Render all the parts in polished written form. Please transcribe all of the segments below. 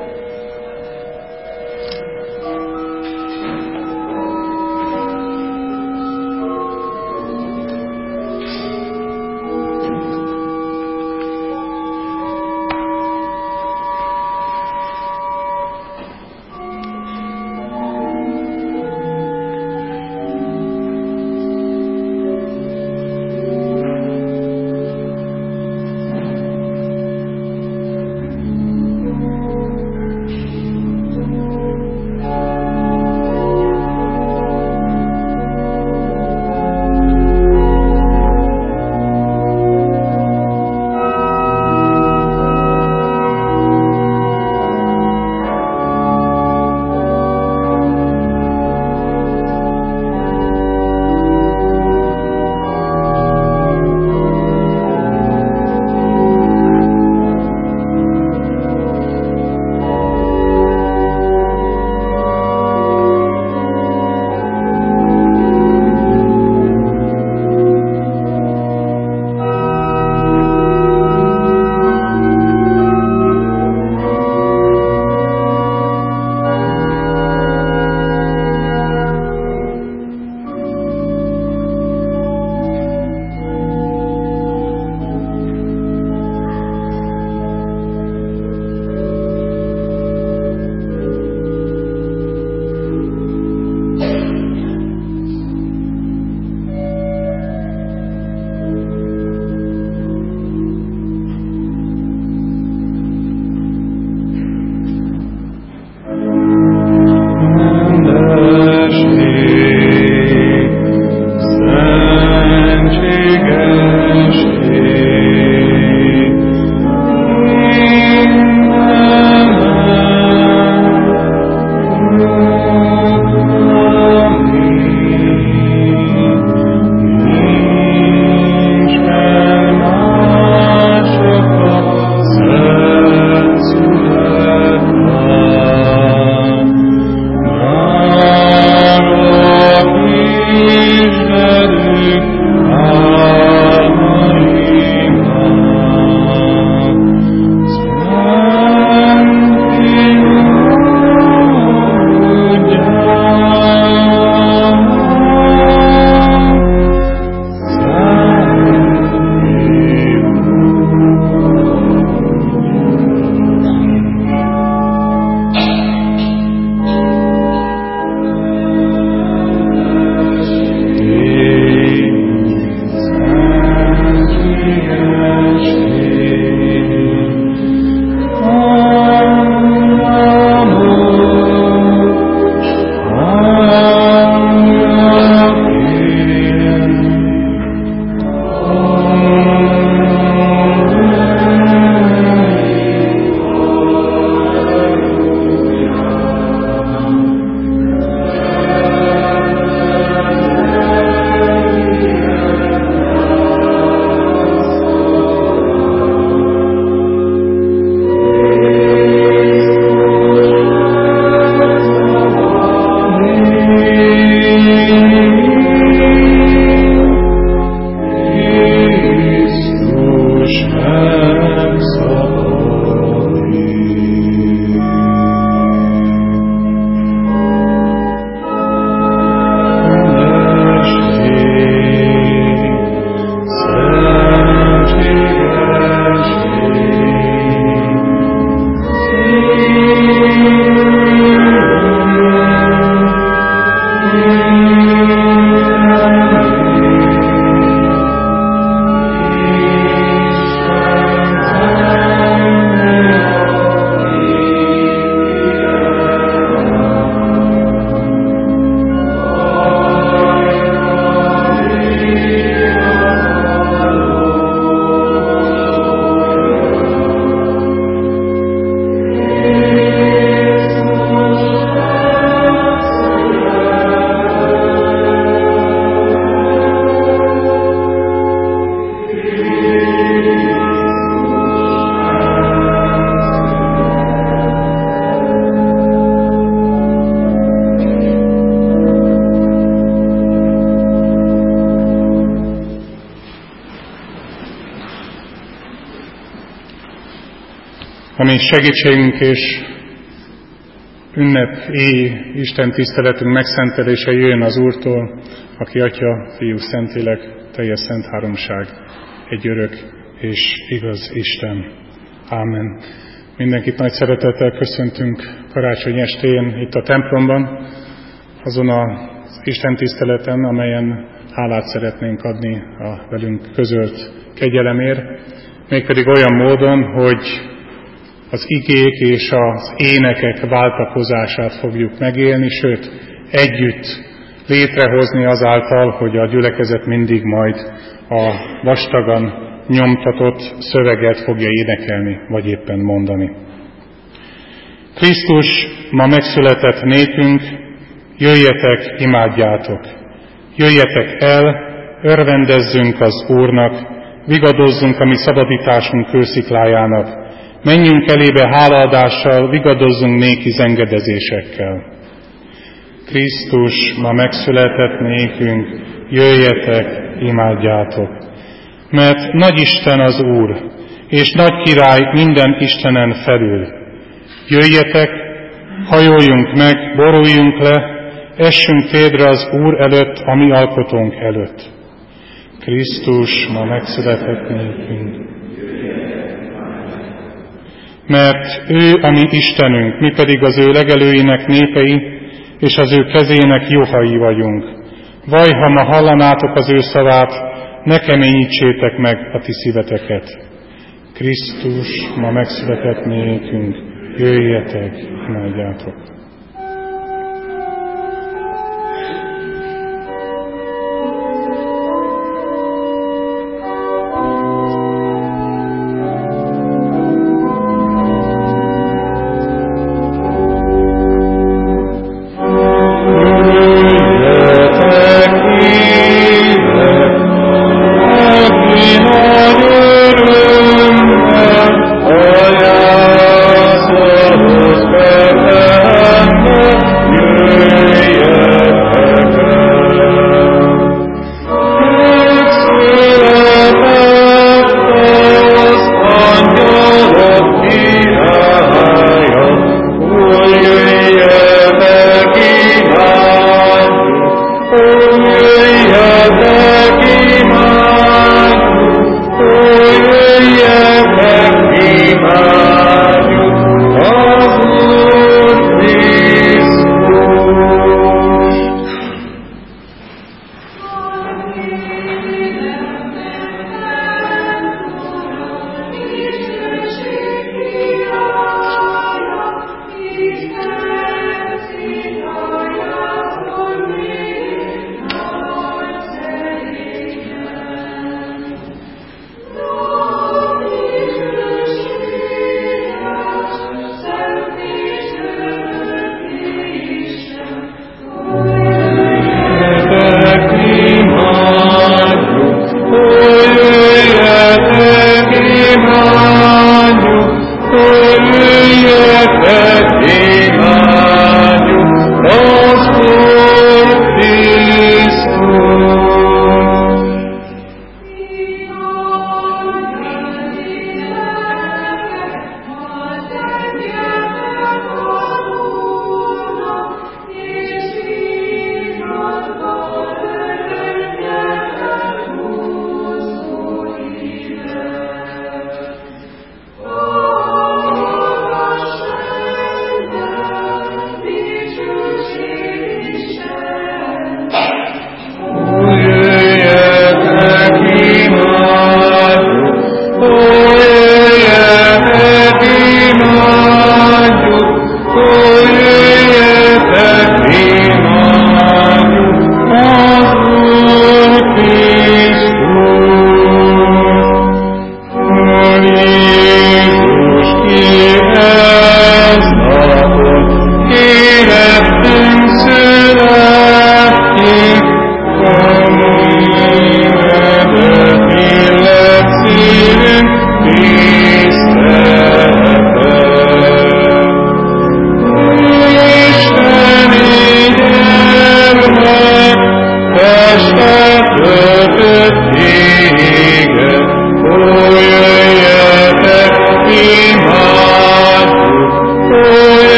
Ami segítségünk és ünnepi Isten tiszteletünk megszentelése jöjjön az Úrtól, aki Atya, Fiú, Szentlélek, teljes szent háromság, egy örök és igaz Isten. Ámen. Mindenkit nagy szeretettel köszöntünk karácsony estén itt a templomban, azon az Isten tiszteleten, amelyen hálát szeretnénk adni a velünk közölt kegyelemért, mégpedig olyan módon, hogy az igék és az énekek váltakozását fogjuk megélni, sőt, együtt létrehozni azáltal, hogy a gyülekezet mindig majd a vastagan nyomtatott szöveget fogja énekelni, vagy éppen mondani. Krisztus ma megszületett nékünk, jöjjetek, imádjátok! Jöjjetek el, örvendezzünk az Úrnak, vigadozzunk a mi szabadításunk kősziklájának, menjünk elébe hálaadással, vigadozzunk néki zengedezésekkel. Krisztus ma megszületett nékünk, jöjjetek, imádjátok! Mert nagy Isten az Úr, és nagy király minden Istenen felül. Jöjjetek, hajoljunk meg, boruljunk le, essünk térdre az Úr előtt, a mi alkotónk előtt. Krisztus ma megszületett nékünk. Mert ő a mi Istenünk, mi pedig az ő legelőinek népei, és az ő kezének juhai vagyunk. Vaj, ha ma hallanátok az ő szavát, ne keményítsétek meg a ti szíveteket. Krisztus ma megszületett nékünk, jöjjetek, imádjátok! Oh,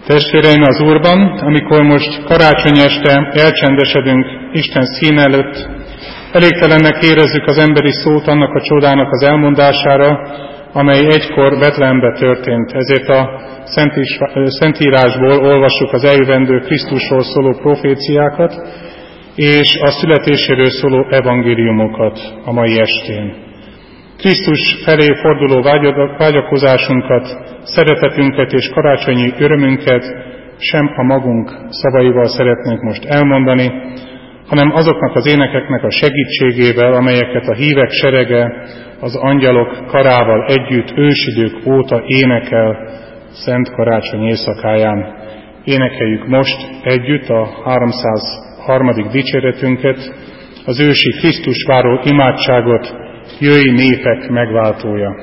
Testvéreim az Úrban, amikor most karácsony este elcsendesedünk Isten színe előtt, elégtelennek érezzük az emberi szót annak a csodának az elmondására, amely egykor Betlehembe történt. Ezért a Szentírásból olvassuk az eljövendő Krisztusról szóló proféciákat, és a születéséről szóló evangéliumokat a mai estén. Krisztus felé forduló vágyakozásunkat, szeretetünket és karácsonyi örömünket sem a magunk szavaival szeretnénk most elmondani, hanem azoknak az énekeknek a segítségével, amelyeket a hívek serege az angyalok karával együtt ősidők óta énekel Szent Karácsony éjszakáján. Énekeljük most együtt a 303. dicséretünket, az ősi Krisztus váró imádságot, Jöjj népek megváltója!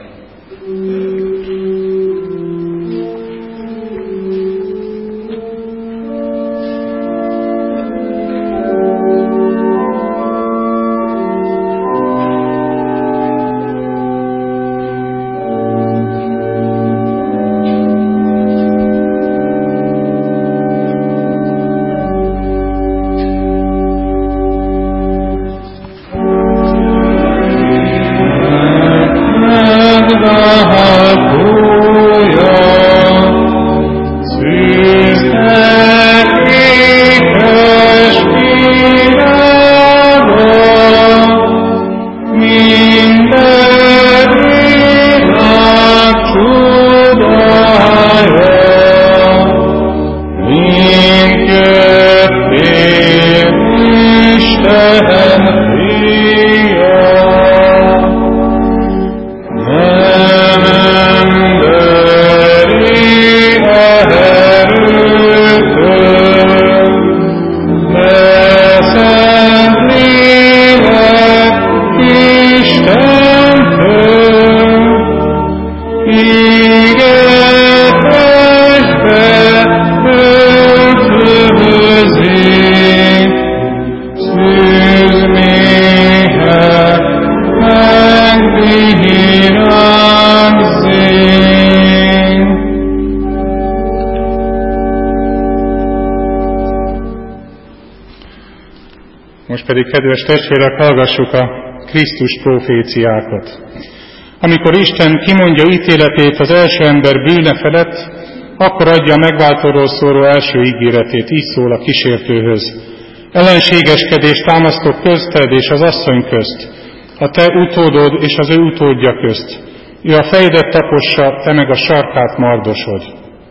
Most pedig, kedves testvérek, hallgassuk a Krisztus proféciákat. Amikor Isten kimondja ítéletét az első ember bűne felett, akkor adja a megváltóról szóló első ígéretét, így szól a kísértőhöz. Ellenségeskedést támasztok közted és az asszony közt, a te utódod és az ő utódja közt. Ő a fejedet tapossa, te meg a sarkát mardosod.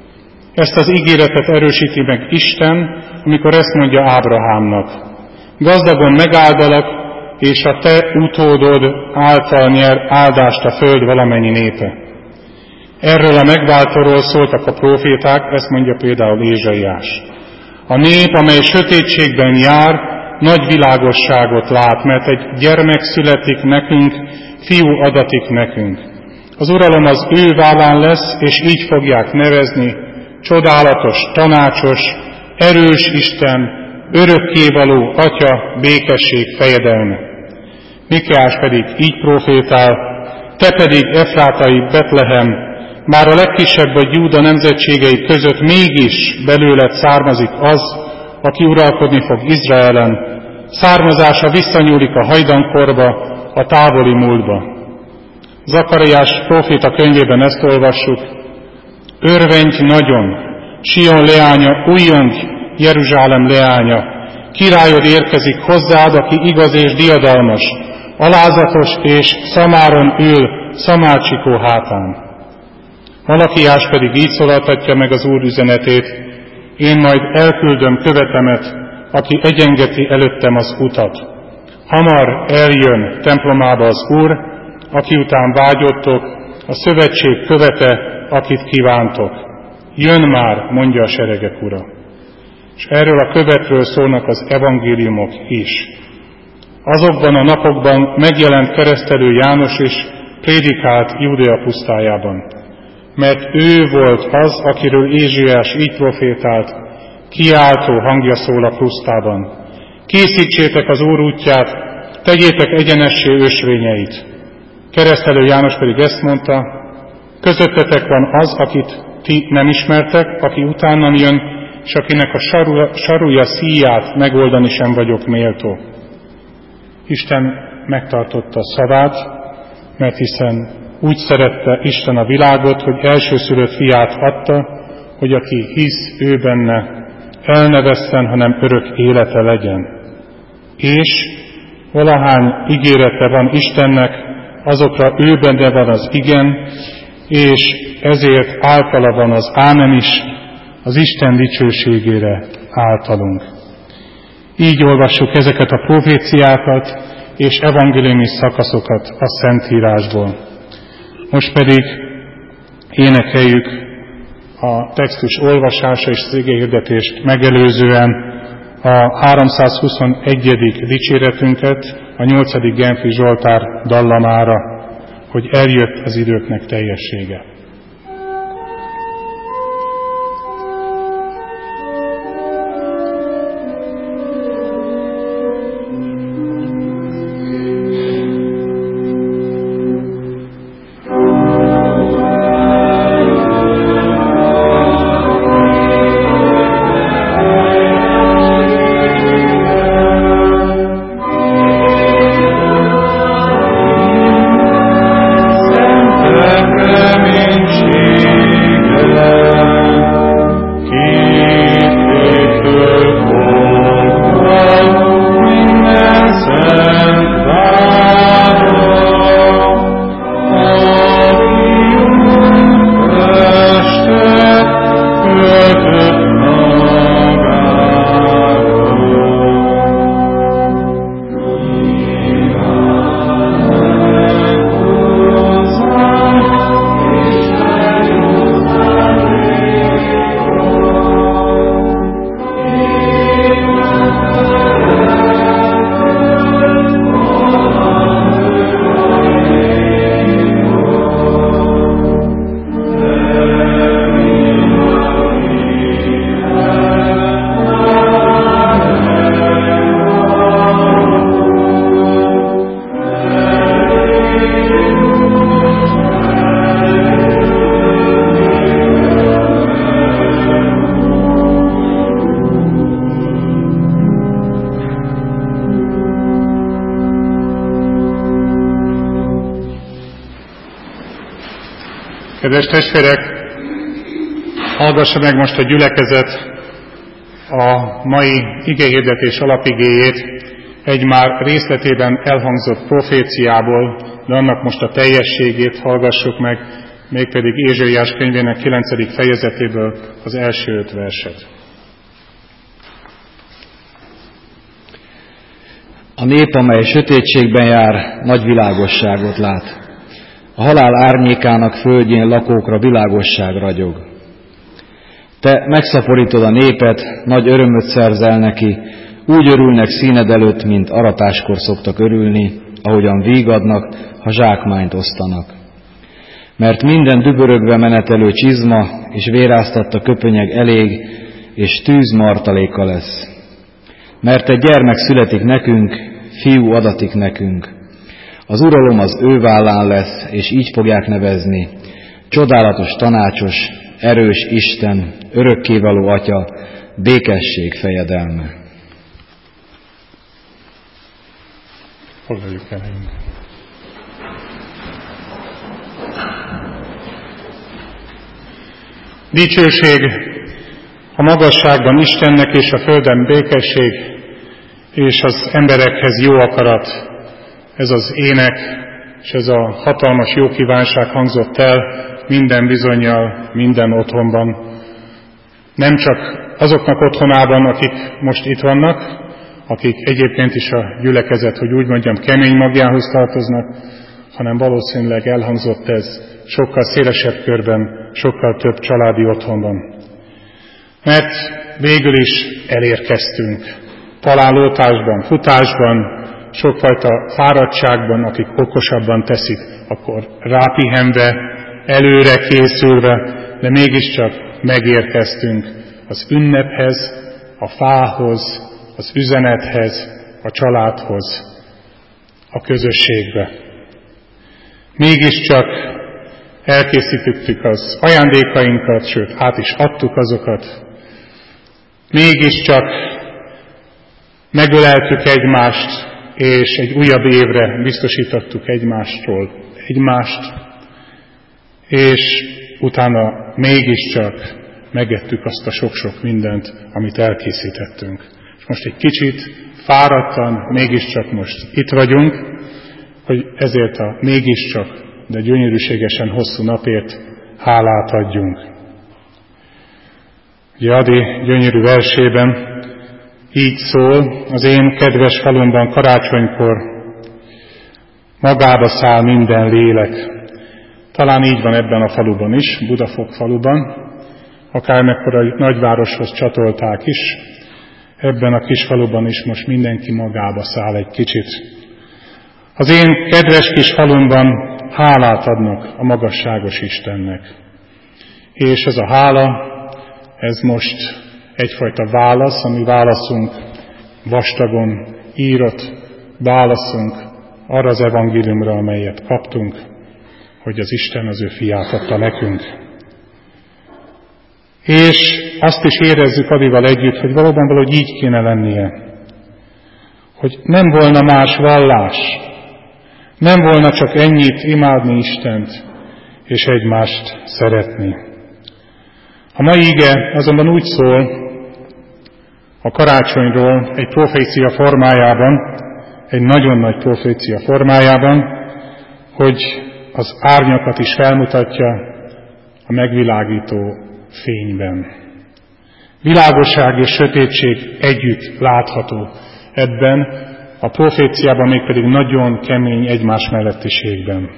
Ezt az ígéretet erősíti meg Isten, amikor ezt mondja Ábrahámnak. Gazdagon megáldalak, és a te utódod által nyer áldást a föld valamennyi népe. Erről a megváltóról szóltak a proféták, ezt mondja például Ézsaiás. A nép, amely sötétségben jár, nagy világosságot lát, mert egy gyermek születik nekünk, fiú adatik nekünk. Az uralom az ő vállán lesz, és így fogják nevezni, csodálatos, tanácsos, erős Isten, örökkévaló Atya, békesség fejedelme. Mikeás pedig így profétál, te pedig Efrátai Betlehem, bár a legkisebb vagy Júda nemzetségei között mégis belőled származik az, aki uralkodni fog Izraelen, származása visszanyúlik a hajdankorba, a távoli múltba. Zakariás próféta könyvében ezt olvassuk, örvendj nagyon, Sion leánya, újjongj, Jeruzsálem leánya, királyod érkezik hozzád, aki igaz és diadalmas, alázatos és szamáron ül, szamárcsikó hátán. Malakiás pedig így szólaltatja meg az Úr üzenetét, én majd elküldöm követemet, aki egyengeti előttem az utat. Hamar eljön templomába az Úr, aki után vágyottok, a szövetség követe, akit kívántok. Jön már, mondja a seregek Ura. És erről a követről szólnak az evangéliumok is. Azokban a napokban megjelent keresztelő János és prédikált Júdea pusztájában. Mert ő volt az, akiről Ézsaiás így profétált, kiáltó hangja szól a pusztában. Készítsétek az Úr útját, tegyétek egyenessé ösvényeit. Keresztelő János pedig ezt mondta, Közöttetek van az, akit ti nem ismertek, aki utánam jön, és akinek a sarúja szíját megoldani sem vagyok méltó. Isten megtartotta szavát, mert hiszen úgy szerette Isten a világot, hogy elsőszülött fiát adta, hogy aki hisz ő benne, el ne vesszen, hanem örök élete legyen. És valahány ígérete van Istennek, azokra ő benne van az igen, és ezért általa van az ámen is, az Isten dicsőségére általunk. Így olvassuk ezeket a proféciákat és evangéliumi szakaszokat a Szentírásból. Most pedig énekeljük a textus olvasása és az igéhirdetést megelőzően a 321. dicséretünket, a 8. Genfi Zsoltár dallamára, hogy eljött az időknek teljessége. Kedves testvérek, hallgassa meg most a gyülekezet a mai igehirdetés alapigéjét egy már részletében elhangzott proféciából, de annak most a teljességét hallgassuk meg, mégpedig Ézsaiás könyvének 9. fejezetéből az első 5 verset. A nép, amely sötétségben jár, nagy világosságot lát. A halál árnyékának földjén lakókra világosság ragyog. Te megszaporítod a népet, nagy örömöt szerzel neki, úgy örülnek színed előtt, mint aratáskor szoktak örülni, ahogyan vígadnak, ha zsákmányt osztanak. Mert minden dübörögve menetelő csizma és véráztatta köpönyeg elég, és tűz martaléka lesz. Mert egy gyermek születik nekünk, fiú adatik nekünk. Az uralom az ő vállán lesz, és így fogják nevezni: csodálatos tanácsos, erős Isten, örökkévaló Atya, békesség fejedelme. Foglaljuk el. Dicsőség a magasságban Istennek, és a földön békesség, és az emberekhez jó akarat. Ez az ének, és ez a hatalmas jó kívánság hangzott el minden bizonnyal, minden otthonban. Nem csak azoknak otthonában, akik most itt vannak, akik egyébként is a gyülekezet, hogy úgy mondjam, kemény magjához tartoznak, hanem valószínűleg elhangzott ez sokkal szélesebb körben, sokkal több családi otthonban. Mert végül is elérkeztünk. Találótásban, futásban, sokfajta fáradtságban, akik okosabban teszik, akkor rápihenve, előre készülve, de mégiscsak megérkeztünk az ünnephez, a fához, az üzenethez, a családhoz, a közösségbe. Mégiscsak elkészítettük az ajándékainkat, sőt, át is adtuk azokat. Mégiscsak megöleltük egymást, és egy újabb évre biztosítottuk egymást, és utána mégiscsak megettük azt a sok-sok mindent, amit elkészítettünk. És most egy kicsit fáradtan, mégiscsak most itt vagyunk, hogy ezért a mégiscsak, de gyönyörűségesen hosszú napért hálát adjunk. Ugye Adi gyönyörű versében így szól: az én kedves falumban karácsonykor magába száll minden lélek. Talán így van ebben a faluban is, Budafok faluban, akármekkor a nagyvároshoz csatolták is, ebben a kis faluban is most mindenki magába száll egy kicsit. Az én kedves kis falumban hálát adnak a magasságos Istennek. És ez a hála, ez most egyfajta válasz, ami válaszunk, vastagon írott válaszunk arra az evangéliumra, amelyet kaptunk, hogy az Isten az ő fiát adta nekünk. És azt is érezzük Adival együtt, hogy valóban valahogy így kéne lennie. Hogy nem volna más vallás, nem volna csak ennyit imádni Istent, és egymást szeretni. A mai ige azonban úgy szól a karácsonyról egy profécia formájában, egy nagyon nagy profécia formájában, hogy az árnyakat is felmutatja a megvilágító fényben. Világosság és sötétség együtt látható ebben a proféciában, mégpedig nagyon kemény egymás mellettiségben.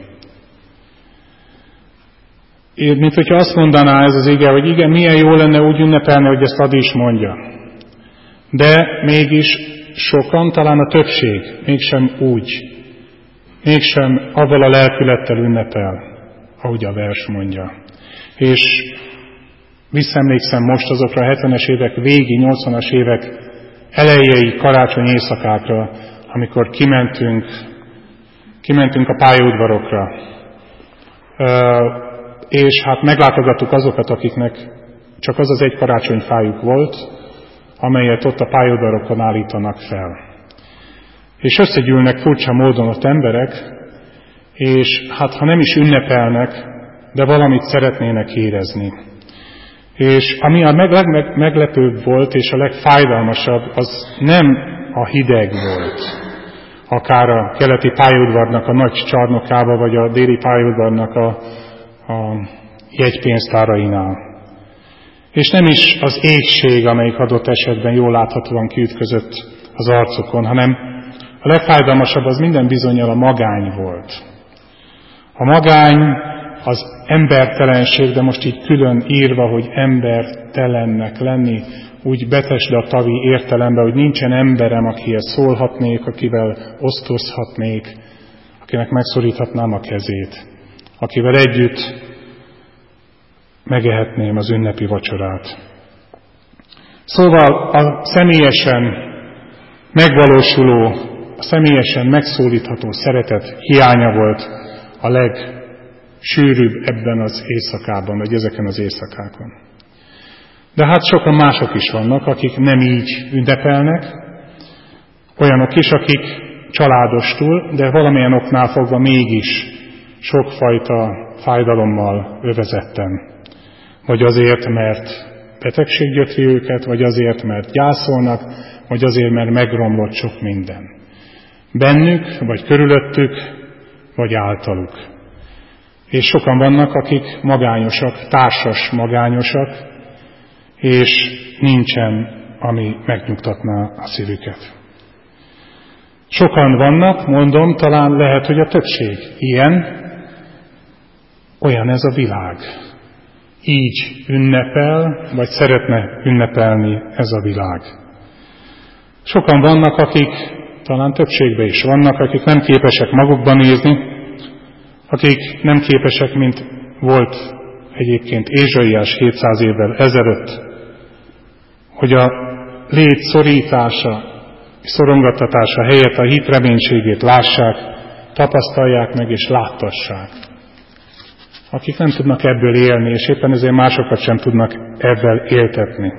Mint hogyha azt mondaná ez az ige, hogy igen, milyen jó lenne úgy ünnepelni, hogy ezt Adi is mondja. De mégis sokan, talán a többség, mégsem úgy, mégsem avval a lelkülettel ünnepel, ahogy a vers mondja. És visszaemlékszem most azokra a 70-es évek végi, 80-as évek elejei karácsony éjszakákra, amikor kimentünk a pályaudvarokra. És hát meglátogattuk azokat, akiknek csak az az egy karácsonyfájuk volt, amelyet ott a pályaudvarokon állítanak fel. És összegyűlnek furcsa módon ott emberek, és hát ha nem is ünnepelnek, de valamit szeretnének érezni. És ami a legmeglepőbb volt, és a legfájdalmasabb, az nem a hideg volt. Akár a keleti pályaudvarnak a nagy csarnokába, vagy a déli pályaudvarnak a jegypénztárainál. És nem is az éhség, amelyik adott esetben jól láthatóan kiütközött az arcokon, hanem a legfájdalmasabb az minden bizonnyal a magány volt. A magány, az embertelenség, de most így külön írva, hogy embertelennek lenni, úgy betesd a tavi értelembe, hogy nincsen emberem, akihez szólhatnék, akivel osztozhatnék, akinek megszoríthatnám a kezét, akivel együtt megehetném az ünnepi vacsorát. Szóval a személyesen megvalósuló, a személyesen megszólítható szeretet hiánya volt a legsűrűbb ebben az éjszakában, vagy ezeken az éjszakákon. De hát sokan mások is vannak, akik nem így ünnepelnek, olyanok is, akik családostul, de valamilyen oknál fogva mégis sokfajta fájdalommal övezetten. Vagy azért, mert betegség gyötri őket, vagy azért, mert gyászolnak, vagy azért, mert megromlott sok minden. Bennük, vagy körülöttük, vagy általuk. És sokan vannak, akik magányosak, társas magányosak, és nincsen, ami megnyugtatná a szívüket. Sokan vannak, mondom, talán lehet, hogy a többség ilyen, olyan ez a világ. Így ünnepel, vagy szeretne ünnepelni ez a világ. Sokan vannak, akik, talán többségben is vannak, akik nem képesek magukba nézni, akik nem képesek, mint volt egyébként Ézsaiás 700 évvel ezelőtt, hogy a lét szorítása, szorongattatása helyett a hit reménységét lássák, tapasztalják meg és láttassák. akik nem tudnak ebből élni, és éppen ezért másokat sem tudnak ebből éltetni.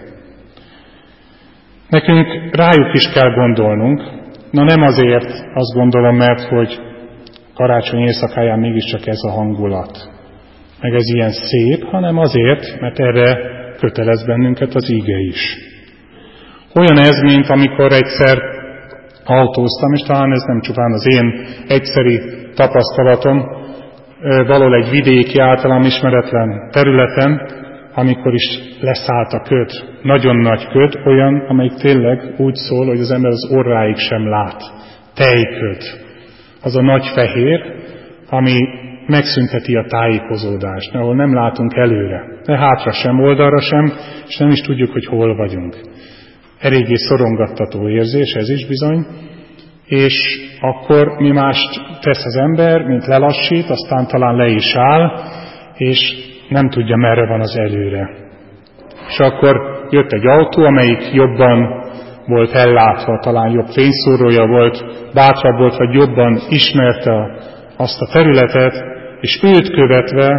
Nekünk rájuk is kell gondolnunk, nem azért azt gondolom, mert hogy karácsony éjszakáján mégiscsak ez a hangulat, meg ez ilyen szép, hanem azért, mert erre kötelez bennünket az íge is. Olyan ez, mint amikor egyszer autóztam, és talán ez nem csupán az én egyszeri tapasztalatom, valahol egy vidéki, általam ismeretlen területen, amikor is leszállt a köd, nagyon nagy köd, olyan, amelyik tényleg úgy szól, hogy az ember az orráig sem lát. Tejköd. Az a nagy fehér, ami megszünteti a tájékozódást, ahol nem látunk előre, de hátra sem, oldalra sem, és nem is tudjuk, hogy hol vagyunk. Eléggé szorongattató érzés, ez is bizony, és akkor mi mást tesz az ember, mint lelassít, aztán talán le is áll, és nem tudja, merre van az előre. És akkor jött egy autó, amelyik jobban volt ellátva, talán jobb fényszórója volt, bátrabb volt, vagy jobban ismerte azt a területet, és őt követve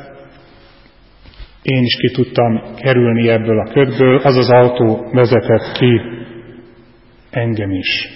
én is ki tudtam kerülni ebből a ködből, az az autó vezetett ki engem is.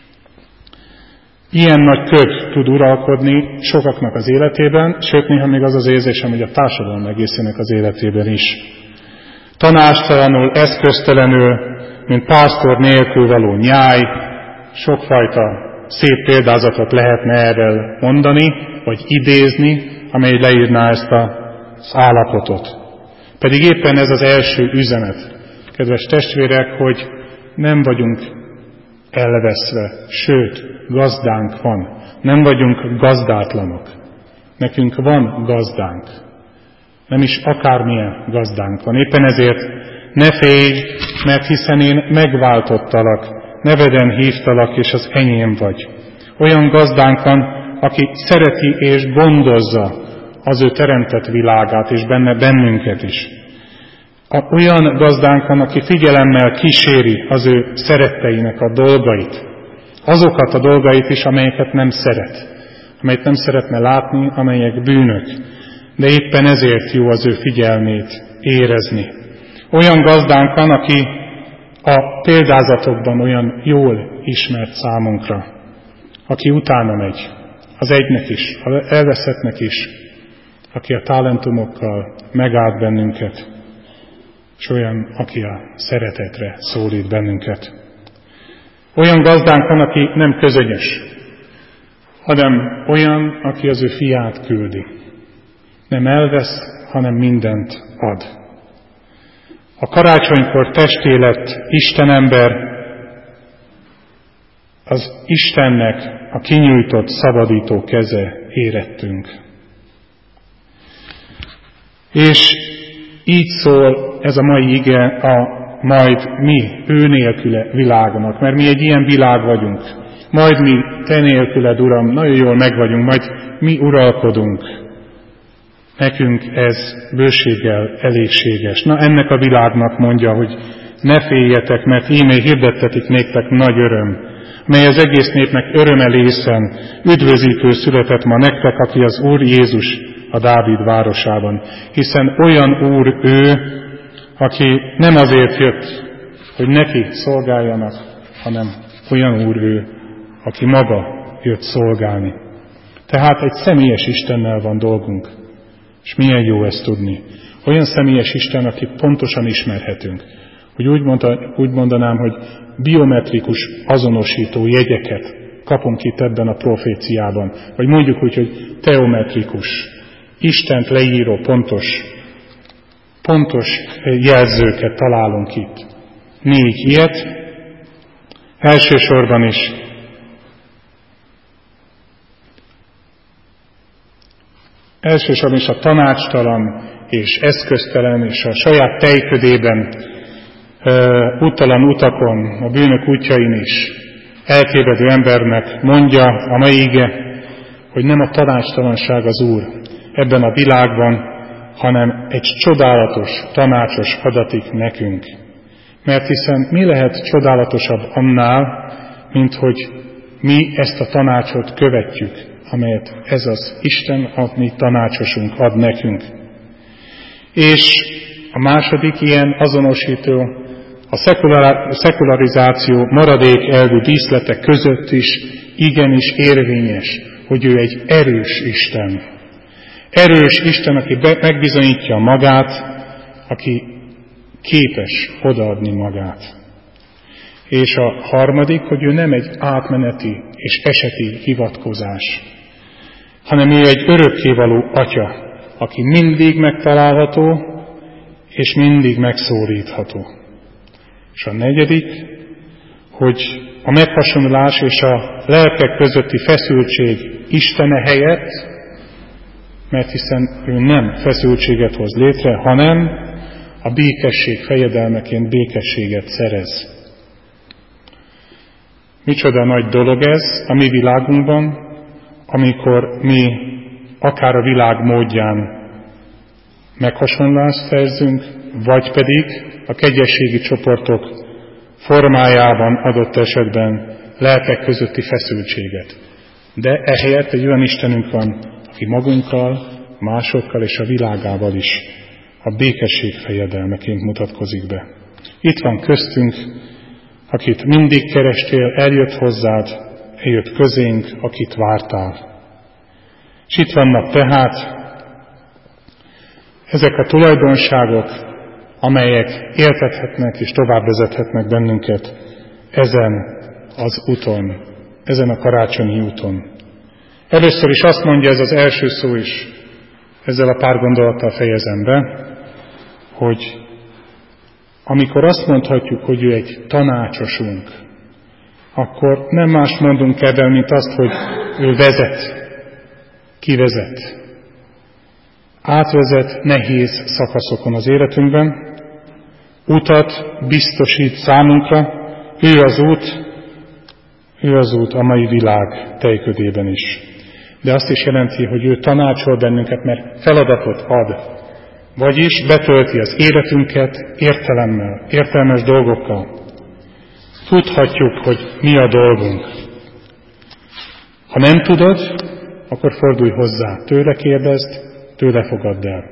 Ilyen nagy köd tud uralkodni sokaknak az életében, sőt néha még az az érzésem, hogy a társadalom egészének az életében is. Tanástalanul, eszköztelenül, mint pásztor nélkül való nyáj, sokfajta szép példázatot lehetne erről mondani, vagy idézni, amely leírná ezt az állapotot. Pedig éppen ez az első üzenet, kedves testvérek, hogy nem vagyunk elveszve, sőt, gazdánk van. Nem vagyunk gazdátlanok. Nekünk van gazdánk. Nem is akármilyen gazdánk van. Éppen ezért ne félj, mert hiszen én megváltottalak, neveden hívtalak, és az enyém vagy. Olyan gazdánk van, aki szereti és gondozza az ő teremtett világát, és benne bennünket is. Olyan gazdánk van, aki figyelemmel kíséri az ő szeretteinek a dolgait. Azokat a dolgait is, amelyeket nem szeret. Amelyet nem szeretne látni, amelyek bűnök. De éppen ezért jó az ő figyelmét érezni. Olyan gazdánk van, aki a példázatokban olyan jól ismert számunkra. Aki utána megy. Az egynek is, az elveszettnek is. Aki a talentumokkal megáld bennünket. És olyan, aki a szeretetre szólít bennünket. Olyan gazdánk van, aki nem közönyös, hanem olyan, aki az ő fiát küldi. Nem elvesz, hanem mindent ad. A karácsonykor testé lett Istenember, az Istennek a kinyújtott szabadító keze érettünk. És így szól ez a mai ige a majd mi, ő nélküle világonak, mert mi egy ilyen világ vagyunk. Majd mi, te nélküled, Uram, nagyon jól megvagyunk, majd mi uralkodunk. Nekünk ez bőséggel elégséges. Na ennek a világnak mondja, hogy ne féljetek, mert íme hirdettetik néktek nagy öröm, mely az egész népnek örömelészen üdvözítő született ma nektek, aki az Úr Jézus a Dávid városában. Hiszen olyan Úr ő, aki nem azért jött, hogy neki szolgáljanak, hanem olyan Úr ő, aki maga jött szolgálni. Tehát egy személyes Istennel van dolgunk. És milyen jó ezt tudni. Olyan személyes Isten, akit pontosan ismerhetünk. Hogy úgy mondanám, hogy biometrikus azonosító jegyeket kapunk itt ebben a proféciában. Vagy mondjuk úgy, hogy teometrikus, Istent leíró pontos jelzőket találunk itt. 4 ilyet. Elsősorban is a tanácstalan és eszköztelen és a saját tejködében úttalan utakon, a bűnök útjain is eltévedő embernek mondja a mai ige, hogy nem a tanácstalanság az Úr ebben a világban, hanem egy csodálatos, tanácsos adatik nekünk. Mert hiszen mi lehet csodálatosabb annál, mint hogy mi ezt a tanácsot követjük, amelyet ez az Isten, a mi tanácsosunk ad nekünk. És a második ilyen azonosító, a szekularizáció maradék elvű díszletek között is igenis érvényes, hogy ő egy erős Isten. Erős Isten, aki megbizonyítja magát, aki képes odaadni magát. És a harmadik, hogy ő nem egy átmeneti és eseti hivatkozás, hanem ő egy örökkévaló Atya, aki mindig megtalálható és mindig megszólítható. És a negyedik, hogy a meghasonlás és a lelkek közötti feszültség Istene helyett, mert hiszen ő nem feszültséget hoz létre, hanem a békesség fejedelmeként békességet szerez. Micsoda nagy dolog ez a mi világunkban, amikor mi akár a világ módján meghasonlást szerzünk, vagy pedig a kegyességi csoportok formájában adott esetben lelkek közötti feszültséget. De ehelyett egy olyan Istenünk van, aki magunkkal, másokkal és a világával is a békesség fejedelmeként mutatkozik be. Itt van köztünk, akit mindig kerestél, eljött hozzád, eljött közénk, akit vártál. És itt vannak tehát ezek a tulajdonságok, amelyek éltethetnek és tovább vezethetnek bennünket ezen az úton, ezen a karácsonyi úton. Először is azt mondja ez az első szó is, ezzel a pár gondolattal fejezem be, hogy amikor azt mondhatjuk, hogy ő egy tanácsosunk, akkor nem más mondunk ebben, mint azt, hogy ő vezet, kivezet. Átvezet nehéz szakaszokon az életünkben, utat biztosít számunkra, ő az út a mai világ tejködében is. De azt is jelenti, hogy ő tanácsol bennünket, mert feladatot ad, vagyis betölti az életünket értelemmel, értelmes dolgokkal. Tudhatjuk, hogy mi a dolgunk. Ha nem tudod, akkor fordulj hozzá, tőle kérdezd, tőle fogadd el.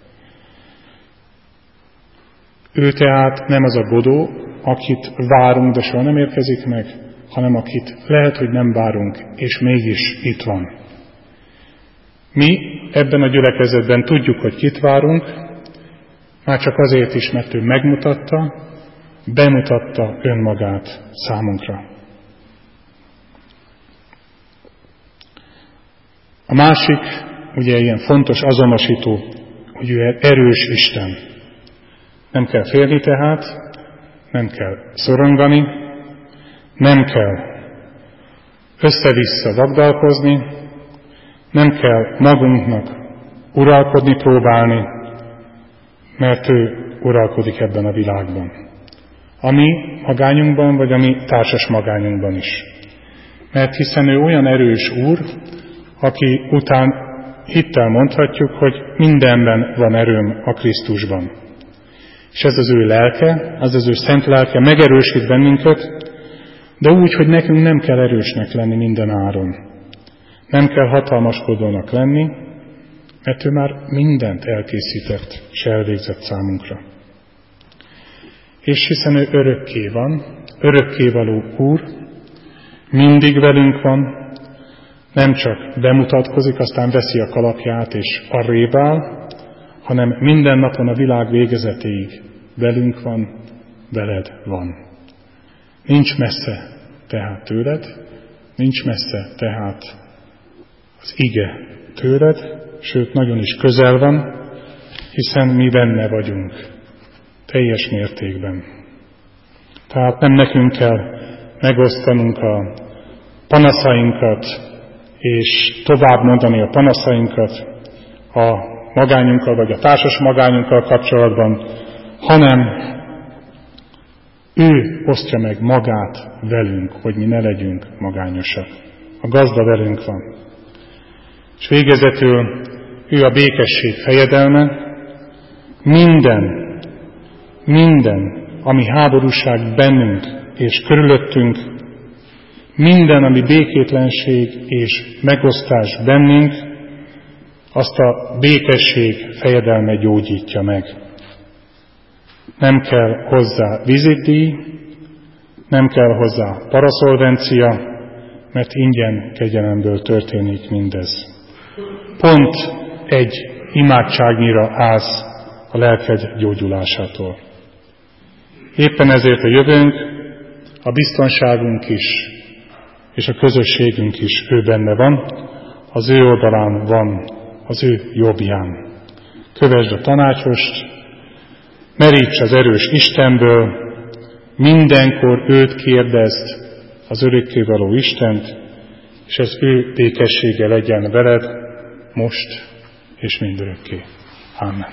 Ő tehát nem az a Godó, akit várunk, de soha nem érkezik meg, hanem akit lehet, hogy nem várunk, és mégis itt van. Mi ebben a gyülekezetben tudjuk, hogy kit várunk, már csak azért is, mert ő bemutatta önmagát számunkra. A másik, ugye ilyen fontos azonosító, hogy ő erős Isten. Nem kell félni tehát, nem kell szorongani, nem kell össze-vissza vagdalkozni, nem kell magunknak uralkodni, próbálni, mert ő uralkodik ebben a világban. A mi magányunkban, vagy a mi társas magányunkban is. Mert hiszen ő olyan erős Úr, aki után hittel mondhatjuk, hogy mindenben van erőm a Krisztusban. És ez az ő lelke, az ő szent lelke megerősít bennünket, de úgy, hogy nekünk nem kell erősnek lenni minden áron. Nem kell hatalmaskodónak lenni, mert ő már mindent elkészített és elvégzett számunkra. És hiszen ő örökké van, örökkévaló Úr, mindig velünk van, nem csak bemutatkozik, aztán veszi a kalapját és arrébb áll, hanem minden napon a világ végezetéig velünk van, veled van. Nincs messze tehát tőled, nincs messze tehát az ige tőled, sőt nagyon is közel van, hiszen mi benne vagyunk, teljes mértékben. Tehát nem nekünk kell megosztanunk a panaszainkat, és tovább mondani a panaszainkat a magányunkkal, vagy a társas magányunkkal kapcsolatban, hanem ő osztja meg magát velünk, hogy mi ne legyünk magányosak. A gazda velünk van. És végezetül ő a békesség fejedelme, minden, ami háborúság bennünk és körülöttünk, minden, ami békétlenség és megosztás bennünk, azt a békesség fejedelme gyógyítja meg. Nem kell hozzá vizitdíj, nem kell hozzá paraszolvencia, mert ingyen kegyelemből történik mindez. Pont egy imádságnyira állsz a lelked gyógyulásától. Éppen ezért a jövőnk, a biztonságunk is, és a közösségünk is ő benne van, az ő oldalán van, az ő jobbján. Kövesd a tanácsost, meríts az erős Istenből, mindenkor őt kérdezd, az örökkévaló Istent, és az ő békessége legyen veled most és mindörökké. Amen.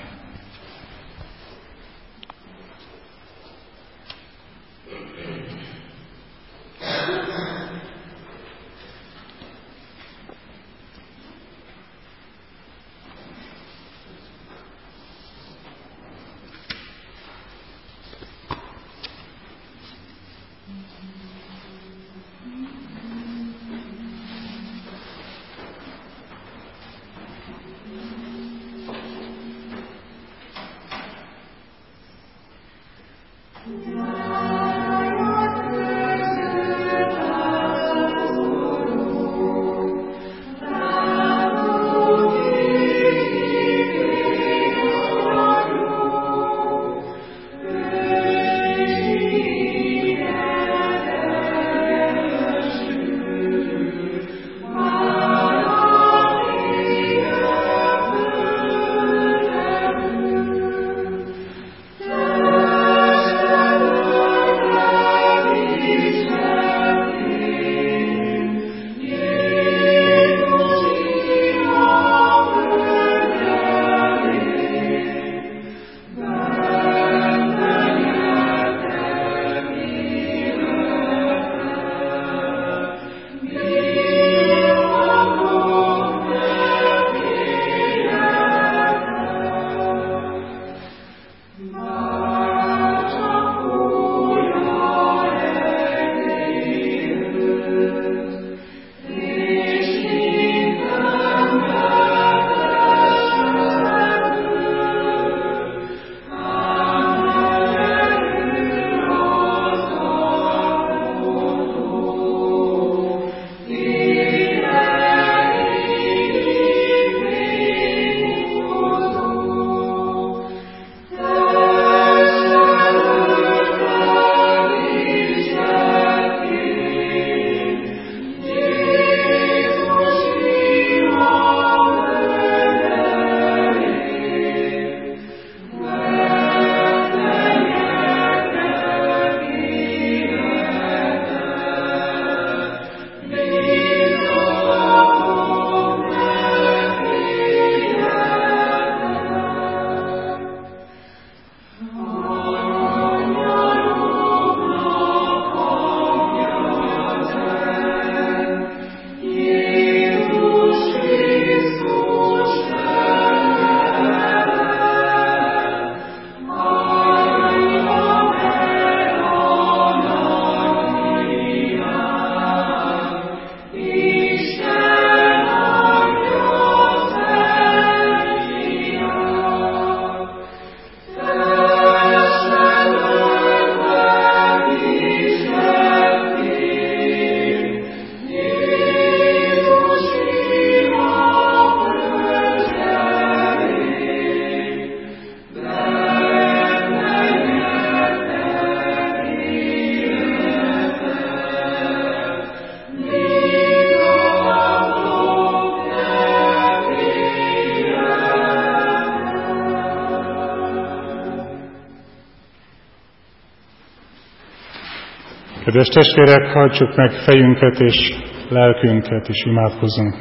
Kedves testvérek, hajtsuk meg fejünket és lelkünket, és imádkozzunk.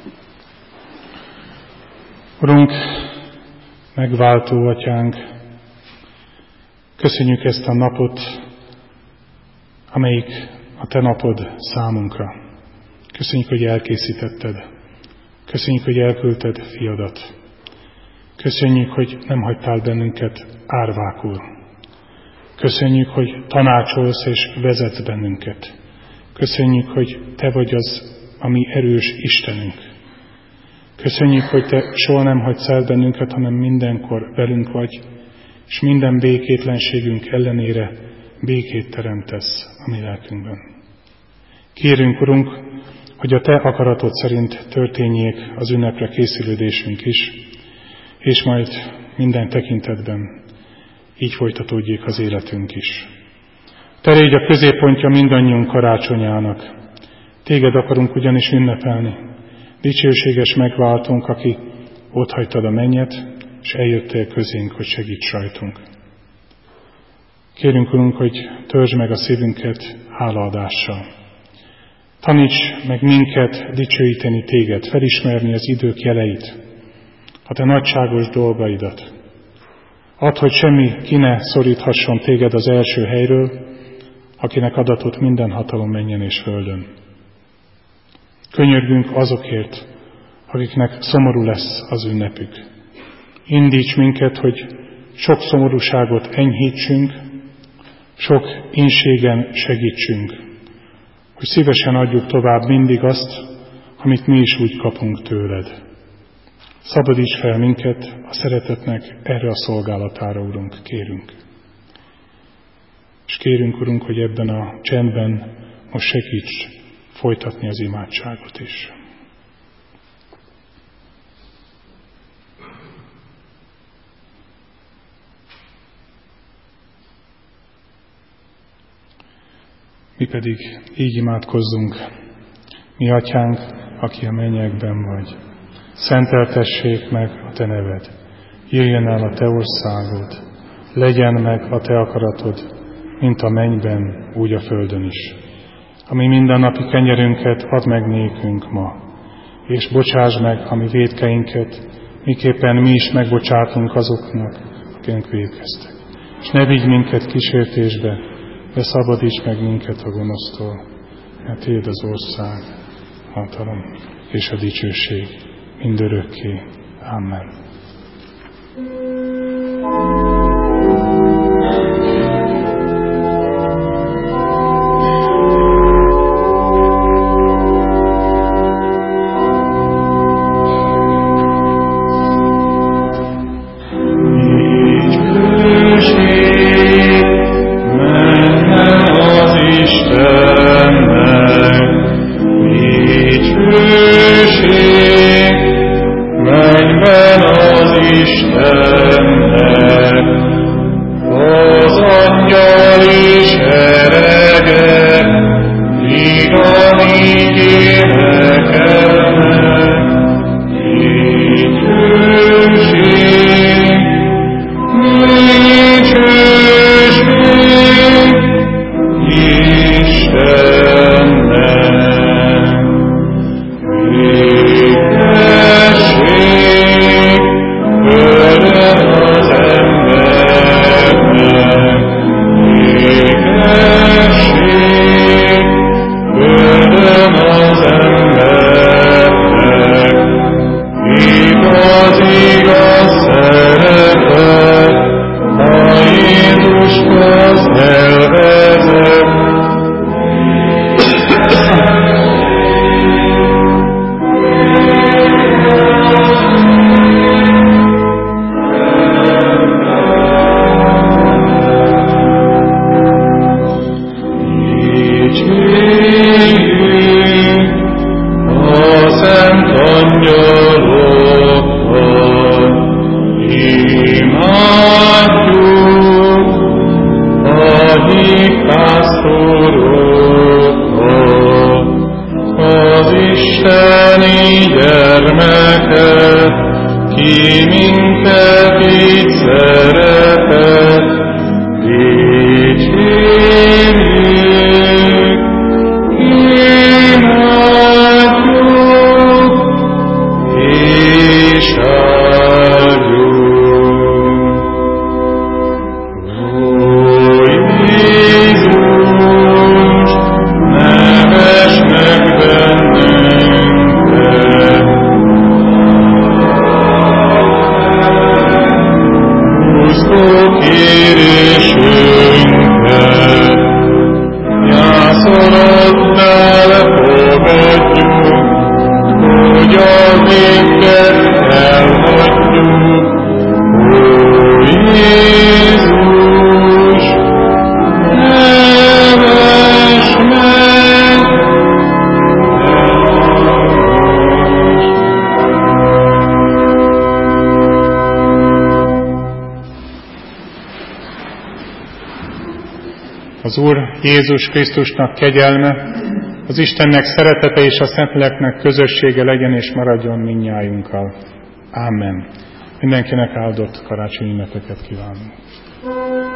Urunk, megváltó Atyánk, köszönjük ezt a napot, amelyik a Te napod számunkra. Köszönjük, hogy elkészítetted. Köszönjük, hogy elküldted Fiadat. Köszönjük, hogy nem hagytál bennünket árvákul. Köszönjük, hogy tanácsolsz és vezetsz bennünket. Köszönjük, hogy Te vagy az, a mi erős Istenünk. Köszönjük, hogy Te soha nem hagysz el bennünket, hanem mindenkor velünk vagy, és minden békétlenségünk ellenére békét teremtesz a mi lelkünkben. Kérünk, Urunk, hogy a Te akaratod szerint történjék az ünnepre készülődésünk is, és majd minden tekintetben így folytatódjék az életünk is. Te légy a középpontja mindannyiunk karácsonyának. Téged akarunk ugyanis ünnepelni. Dicsőséges megváltunk, aki otthagytad a mennyet, és eljöttél közénk, hogy segíts rajtunk. Kérünk, Urunk, hogy törzsd meg a szívünket hálaadással. Taníts meg minket dicsőíteni Téged, felismerni az idők jeleit, a Te nagyságos dolgaidat. Add, hogy semmi ki ne szoríthasson Téged az első helyről, akinek adatott minden hatalom mennyen és földön. Könyörgünk azokért, akiknek szomorú lesz az ünnepük. Indíts minket, hogy sok szomorúságot enyhítsünk, sok ínségen segítsünk, hogy szívesen adjuk tovább mindig azt, amit mi is úgy kapunk tőled. Szabadíts fel minket a szeretetnek erre a szolgálatára, Urunk, kérünk. És kérünk, Urunk, hogy ebben a csendben most segíts folytatni az imádságot is. Mi pedig így imádkozzunk. Mi Atyánk, aki a mennyekben vagy, szenteltessék meg a Te neved. Jöjjön el a Te országod, legyen meg a Te akaratod, mint a mennyben, úgy a földön is. Ami mindennapi kenyerünket add meg nékünk ma, és bocsáss meg a mi vétkeinket, miképpen mi is megbocsátunk azoknak, akik vétkeztek. És ne vigy minket kísértésbe, de szabadíts meg minket a gonosztól, mert Tiéd az ország, hatalom és a dicsőség mindörökké. Amen. Kérésünket, jászolod be Az Úr Jézus Krisztusnak kegyelme, az Istennek szeretete és a Szentléleknek közössége legyen és maradjon mindnyájunkkal. Ámen. Mindenkinek áldott karácsonyi ünnepeket kívánunk.